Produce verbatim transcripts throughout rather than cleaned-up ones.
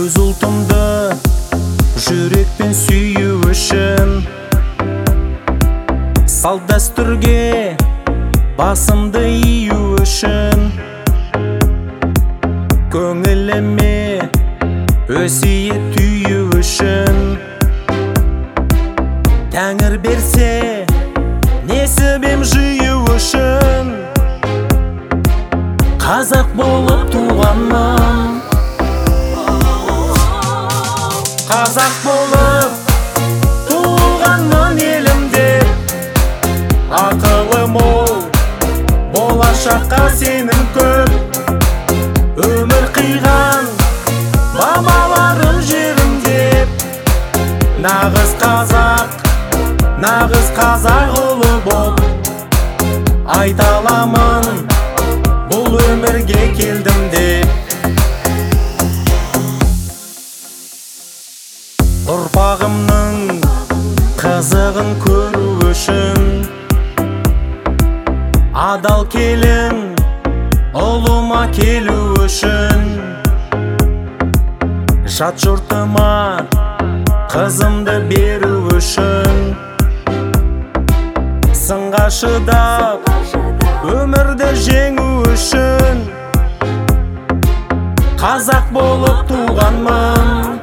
өз ұлтымды жүрекпен сүю үшін салт дәстүрге басымды ию үшін көңіліме өсиет түйу үшін Тәңір берсе несібем жию үшін Қазақ болып туғанмын Қазақ болып туғанмын елімде Ақылы мол болашаққа сенім көп Өмір қиған бабаларым жерімде Нағыз қазақ Нағыз қазақ ұлы боп айта аламын Бұл өмірге келдім деп Ұрпағымның қызығын көру үшін Адал келін ұлыма келу үшін Жат жұртыма қызымды беру үшін Сынға шыдап өмірді жеңу үшін Қазақ болып туғанмын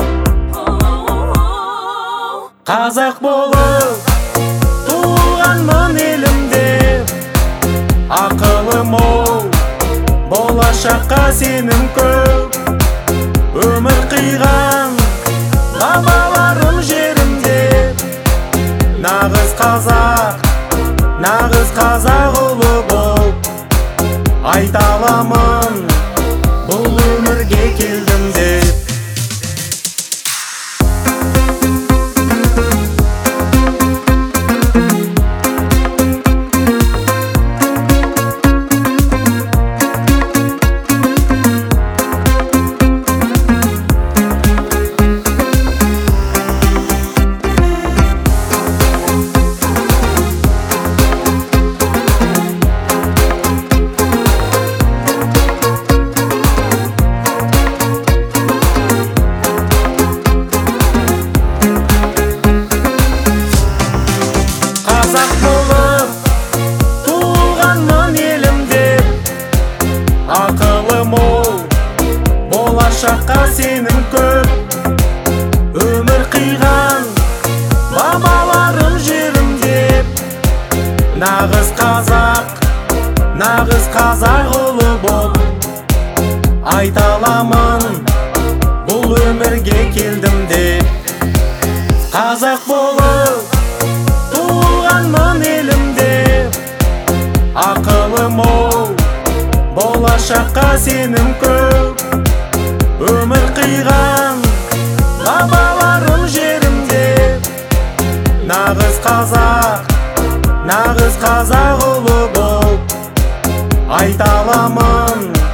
Қазақ болып туғанмын елімде Ақылы мол болашаққа сенім көп Өмір қиған бабаларым жерімде Нағыз қазақ Нағыз қазақ ұлы боп айта аламын Бұл өмірге келдім деп Қазақ болып туғанмын елімде Ақылы мол болашаққа сенім көп Өмір қиған бабаларым жерімде Нағыз қазақ, нағыз қазақ ұлы боп айта аламын Бұл өмірге келдім деп Қазақ болып туғанмын елімде Ақылы мол болашаққа сенім көп Өмір қиған бабаларым жерімде Нағыз қазақ, нағыз қазақ ұлы боп айта аламын